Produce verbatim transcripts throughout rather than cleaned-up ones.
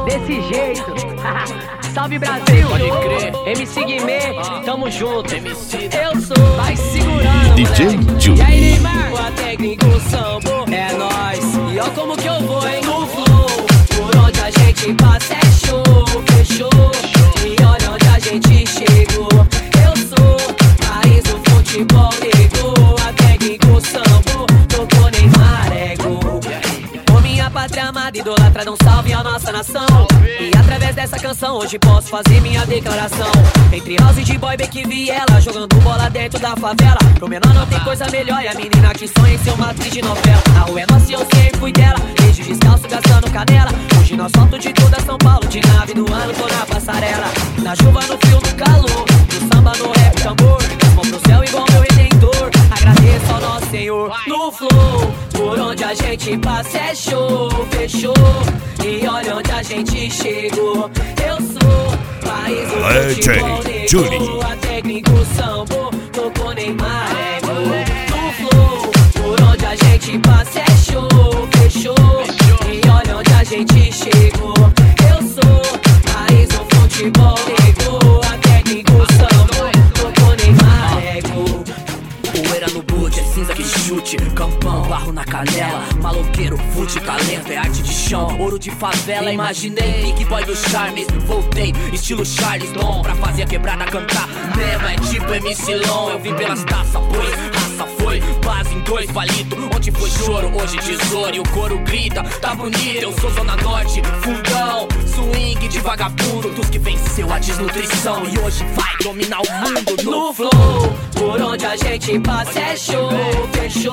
desse jeito. Salve Brasil, pode crer. M C Guimê, tamo junto. M C Eu sou, vai segurando, D J moleque. Julie. E aí, Neymar? O técnico sambo é nóis. E ó como que eu vou, hein? No flow, por onde a gente passa é show, fechou. E olha onde a gente chegou. Eu sou, país do futebol negou. A técnico sambo, tocou Neymar, é gol. Ô minha pátria amada, idolatra, dá um salve à nossa nação. E através dessa canção hoje posso fazer minha declaração. Entre house de boy, Beck e Viela, jogando bola dentro da favela. Pro menor não tem coisa melhor, e a menina que sonha em ser uma atriz de novela. A rua é nossa e eu sempre fui dela, desde descalço gastando canela. Hoje nós solto de toda São Paulo, de nave no ano tô na passarela. Na chuva, no frio, no calor, no samba, no rap, tambor. As mãos pro céu igual meu redentor, agradeço ao nosso Senhor. No flow, por onde a gente passa é show, fechou. E olha onde a gente chegou. Eu sou, país do futebol negou. A técnico sambo, tocou Neymar, é gol. No flow, por onde a gente passa é show, fechou. E olha onde a gente chegou. Eu sou, país do futebol negou. A técnico sambo, tocou Neymar, é gol. Poeira no boot, é cinza que chute. Campão, barro na canela. Maloqueiro, fute, talento, é arte de chão. Ouro de favela, imaginei. Big boy do Charmes, voltei. Estilo Charles Dom, pra fazer a quebrada cantar mesmo, é tipo M C Long. Eu vim pelas taças, pois raça foi base em dois palito. Onde foi choro, hoje tesouro. E o coro grita, tá bonito. Eu sou Zona Norte, fundão. Swing de vagabundo, dos que venceu a desnutrição. E hoje vai dominar o mundo no, no flow. Por onde a gente passa é show, fechou.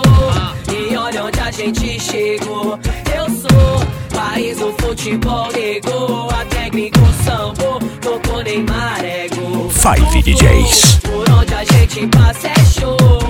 E olha onde a gente chegou. Eu sou, país do futebol negou. A técnico sambo, tocou Neymar, é gol. Five D Js. Por onde a gente passa é show,